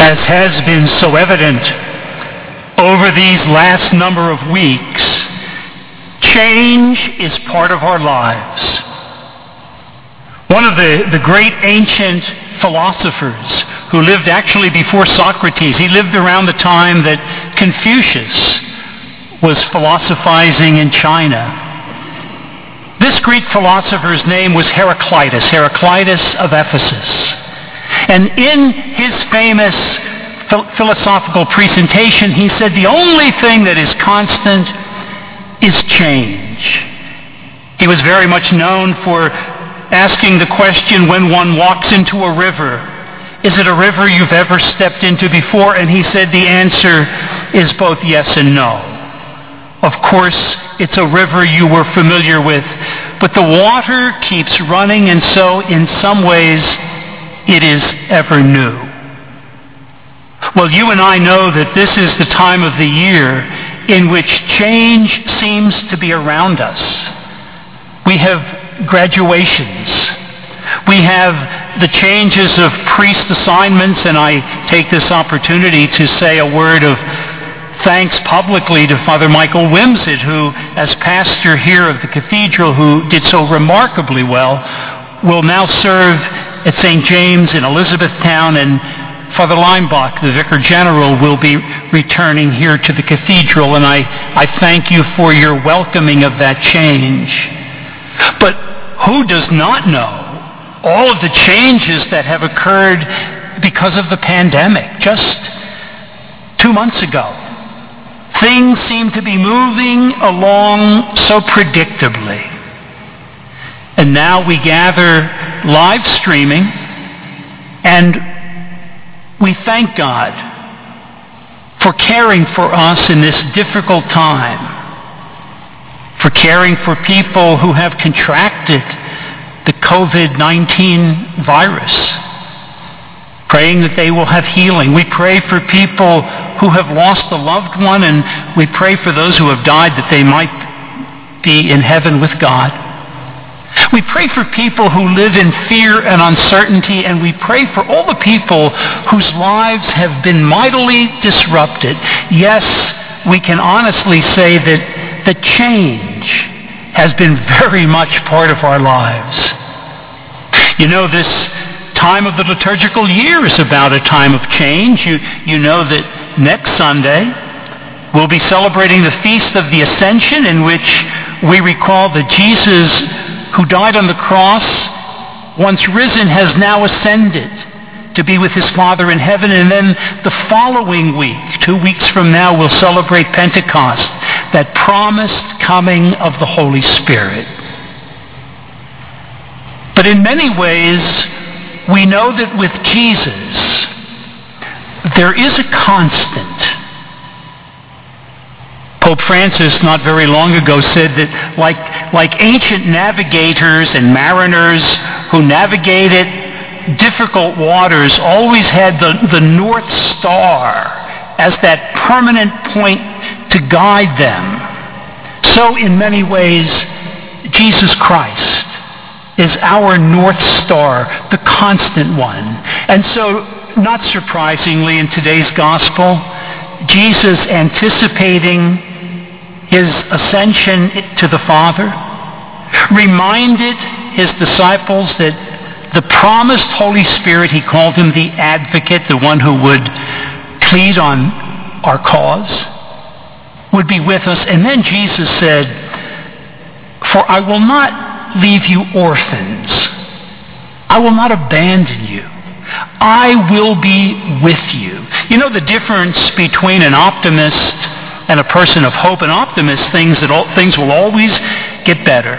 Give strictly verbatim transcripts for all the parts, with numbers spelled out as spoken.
As has been so evident over these last number of weeks, change is part of our lives. One of the, the great ancient philosophers who lived actually before Socrates, he lived around the time that Confucius was philosophizing in China. This Greek philosopher's name was Heraclitus, Heraclitus of Ephesus. And in his famous philosophical presentation, he said the only thing that is constant is change. He was very much known for asking the question when one walks into a river, is it a river you've ever stepped into before? And he said the answer is both yes and no. Of course, it's a river you were familiar with, but the water keeps running, and so in some ways it is ever new. Well, you and I know that this is the time of the year in which change seems to be around us. We have graduations. We have the changes of priest assignments, and I take this opportunity to say a word of thanks publicly to Father Michael Wimsett, who, as pastor here of the cathedral, who did so remarkably well, will now serve at Saint James in Elizabethtown, and Father Leinbach, the Vicar General, will be returning here to the cathedral, and I, I thank you for your welcoming of that change. But who does not know all of the changes that have occurred because of the pandemic? Just two months ago, things seem to be moving along so predictably. And now we gather live streaming, and we thank God for caring for us in this difficult time, for caring for people who have contracted the covid nineteen virus, praying that they will have healing. We pray for people who have lost a loved one, and we pray for those who have died that they might be in heaven with God. We pray for people who live in fear and uncertainty, and we pray for all the people whose lives have been mightily disrupted. Yes, we can honestly say that the change has been very much part of our lives. You know, this time of the liturgical year is about a time of change. You, you know that next Sunday we'll be celebrating the Feast of the Ascension, in which we recall that Jesus, who died on the cross, once risen, has now ascended to be with his Father in heaven. And then the following week, two weeks from now, we'll celebrate Pentecost, that promised coming of the Holy Spirit. But in many ways, we know that with Jesus, there is a constant. Pope Francis, not very long ago, said that like, like ancient navigators and mariners who navigated difficult waters always had the, the North Star as that permanent point to guide them, so in many ways, Jesus Christ is our North Star, the constant one. And so, not surprisingly, in today's gospel, Jesus, anticipating his ascension to the Father, reminded his disciples that the promised Holy Spirit, he called him the advocate, the one who would plead on our cause, would be with us. And then Jesus said, "For I will not leave you orphans. I will not abandon you. I will be with you." You know the difference between an optimist and a person of hope? An optimist thinks that all, things will always get better.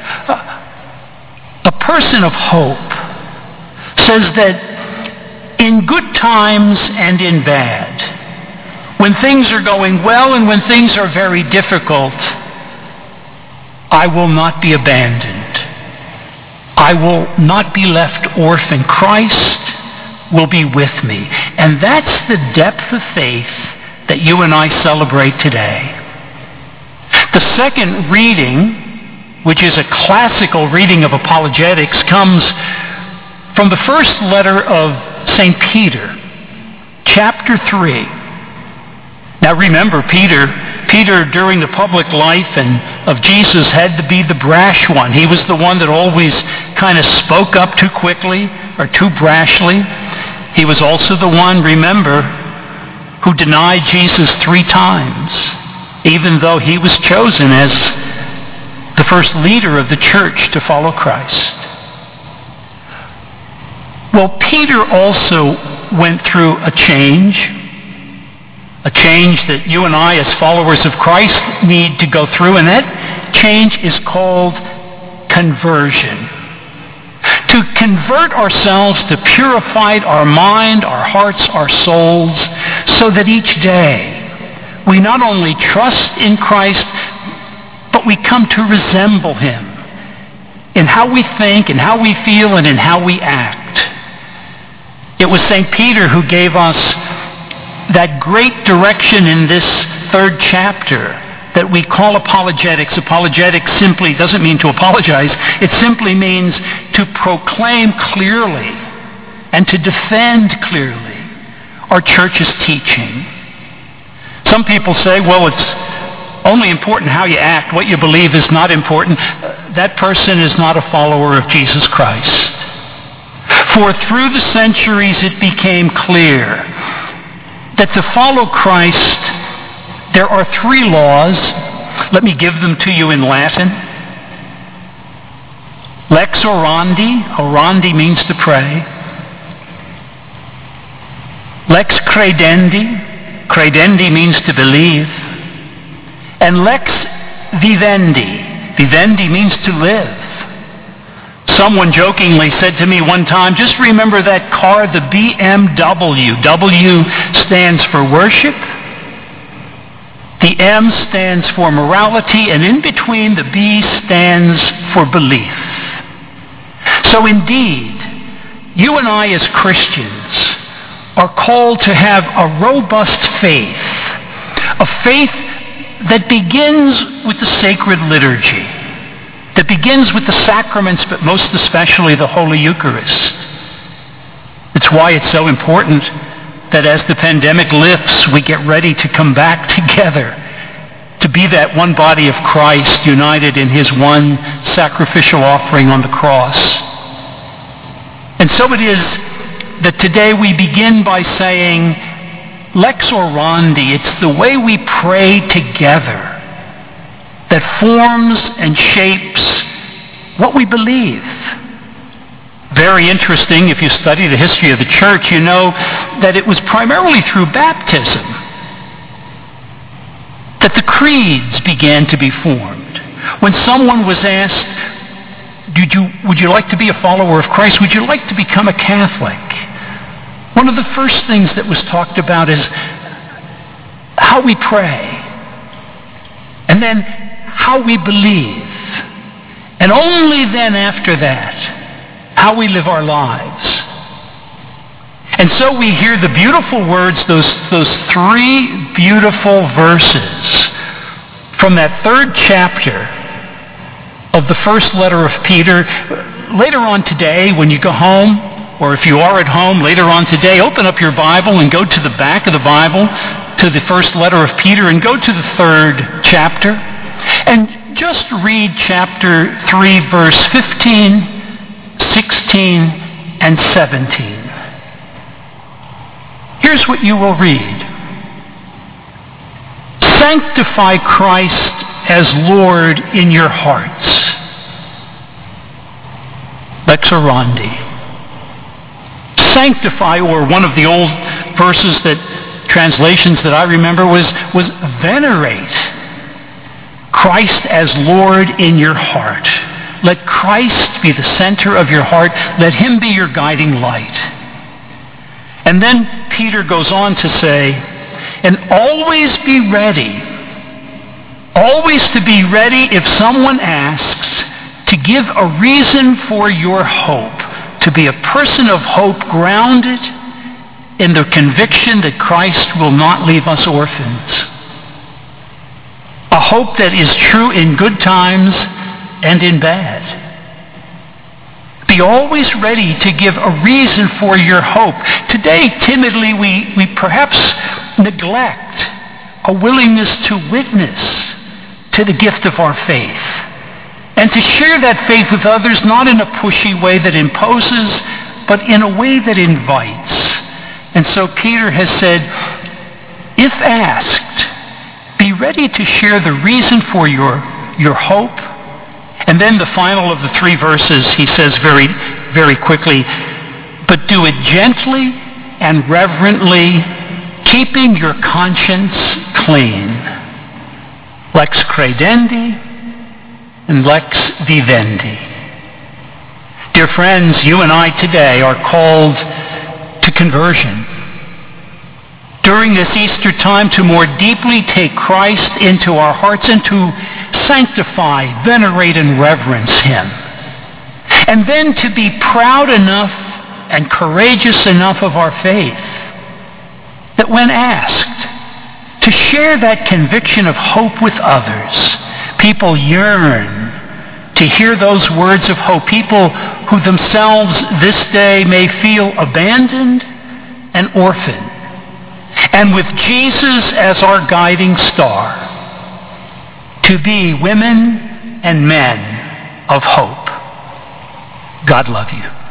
A person of hope says that in good times and in bad, when things are going well and when things are very difficult, I will not be abandoned. I will not be left orphan. Christ will be with me. And that's the depth of faith that you and I celebrate today. The second reading, which is a classical reading of apologetics, comes from the first letter of Saint Peter, chapter three. Now remember, Peter, Peter during the public life and of Jesus had to be the brash one. He was the one that always kind of spoke up too quickly or too brashly. He was also the one, remember, who denied Jesus three times, even though he was chosen as the first leader of the church to follow Christ. Well, Peter also went through a change, a change that you and I as followers of Christ need to go through, and that change is called conversion. To convert ourselves, to purify our mind, our hearts, our souls, so that each day we not only trust in Christ, but we come to resemble him in how we think, in how we feel, and in how we act. It was Saint Peter who gave us that great direction in this third chapter that we call apologetics. Apologetics simply doesn't mean to apologize. It simply means to proclaim clearly and to defend clearly our church's teaching. Some people say, well, it's only important how you act. What you believe is not important. That person is not a follower of Jesus Christ. For through the centuries it became clear that to follow Christ, there are three laws. Let me give them to you in Latin. Lex orandi. Orandi means to pray. Lex credendi. Credendi means to believe. And lex vivendi. Vivendi means to live. Someone jokingly said to me one time, just remember that car, the B M W. W stands for worship. The M stands for morality, and in between the B stands for belief. So indeed, you and I as Christians are called to have a robust faith, a faith that begins with the sacred liturgy, that begins with the sacraments, but most especially the Holy Eucharist. It's why it's so important that as the pandemic lifts, we get ready to come back together to be that one body of Christ united in his one sacrificial offering on the cross. And so it is that today we begin by saying, Lex orandi. It's the way we pray together that forms and shapes what we believe. Very interesting, if you study the history of the church, you know that it was primarily through baptism that the creeds began to be formed. When someone was asked, Did you, would you like to be a follower of Christ? Would you like to become a Catholic? One of the first things that was talked about is how we pray. And then how we believe. And only then after that, how we live our lives. And so we hear the beautiful words, those, those three beautiful verses from that third chapter of the first letter of Peter. Later on today, when you go home, or if you are at home later on today, open up your Bible and go to the back of the Bible, to the first letter of Peter, and go to the third chapter. And just read chapter three, verse fifteen, sixteen, and seventeen. Here's what you will read. Sanctify Christ as Lord in your hearts. Lex orandi. Sanctify, or one of the old verses that translations that I remember was, was venerate Christ as Lord in your heart. Let Christ be the center of your heart. Let him be your guiding light. And then Peter goes on to say, and always be ready, always to be ready if someone asks, to give a reason for your hope, to be a person of hope grounded in the conviction that Christ will not leave us orphans. A hope that is true in good times and in bad. be always ready to give a reason for your hope. Today, timidly, we, we perhaps neglect a willingness to witness to the gift of our faith and to share that faith with others, not in a pushy way that imposes, but in a way that invites. And so Peter has said, if asked, be ready to share the reason for your, your hope. And then the final of the three verses, he says very, very quickly, but do it gently and reverently, keeping your conscience clean. Lex credendi and lex vivendi. Dear friends, you and I today are called to conversion. During this Easter time, to more deeply take Christ into our hearts and to sanctify, venerate, and reverence him. And then to be proud enough and courageous enough of our faith that when asked to share that conviction of hope with others, people yearn to hear those words of hope. People who themselves this day may feel abandoned and orphaned. And with Jesus as our guiding star, to be women and men of hope. God love you.